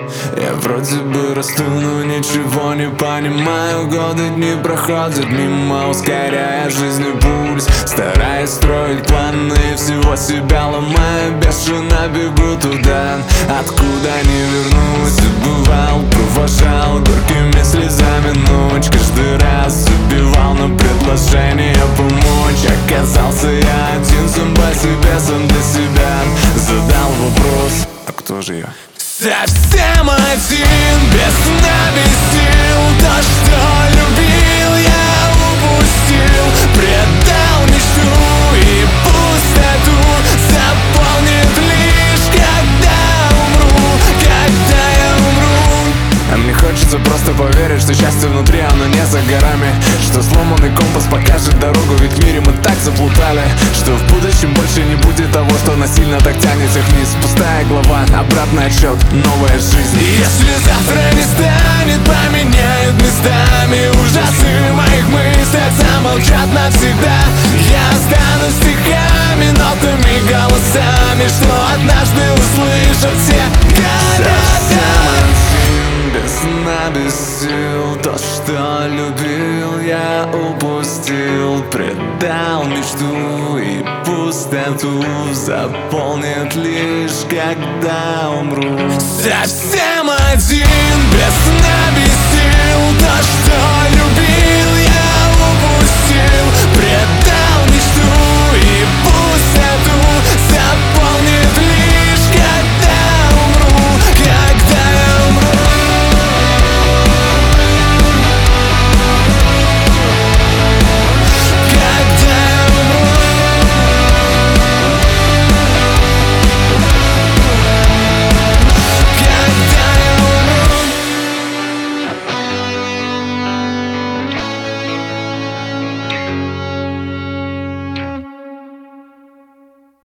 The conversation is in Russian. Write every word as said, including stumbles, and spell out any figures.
Я вроде бы расту, но ничего не понимаю. Годы, дни проходят мимо, ускоряя жизнь пульс. Стараюсь строить планы, всего себя ломаю. Бешено бегу туда, откуда не вернусь. Забывал, провожал горькими слезами ночь. Каждый раз убивал на предложение помочь. Оказался я один, сам по себе, сам для себя. Задал вопрос: а кто же я? Совсем один, без сна, без сил. То, что любил, я упустил. Предал мечту и пустоту заполнит лишь, когда умру, когда я умру. А мне хочется просто поверить, что счастье внутри, оно не за горами. Что сломанный компас покажет дорогу, ведь в мире мы так заплутали. Что в будущем больше не будет того, что насильно так тянется вниз. Пустая глава, обратный отсчет, новая жизнь. Если завтра не станет, поменяют местами. Ужасы в моих мыслях замолчат навсегда. Я останусь стихами, нотами, голосами, что однажды услышат все города. Без сна, без сил. То, что любил, я упустил. Предал мечту и пустоту заполнит лишь, когда умру. Совсем один, без сна, без сил. То, что любил,